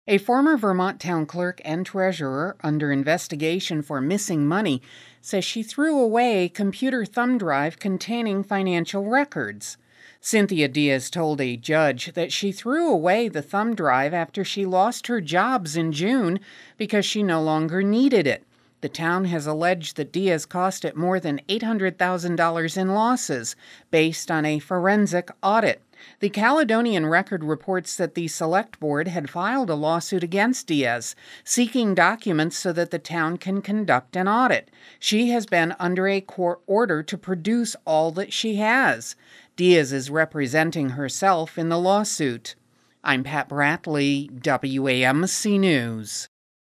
A former Vermont town clerk and treasurer under investigation for missing money says she threw away a computer thumb drive containing financial records. Cynthia Diaz told a judge that she threw away the thumb drive after she lost her jobs in June because she no longer needed it. The town has alleged that Diaz cost it more than $800,000 in losses based on a forensic audit. The Caledonian Record reports that the Select Board had filed a lawsuit against Diaz, seeking documents so that the town can conduct an audit. She has been under a court order to produce all that she has. Diaz is representing herself in the lawsuit. I'm Pat Bradley, WAMC News.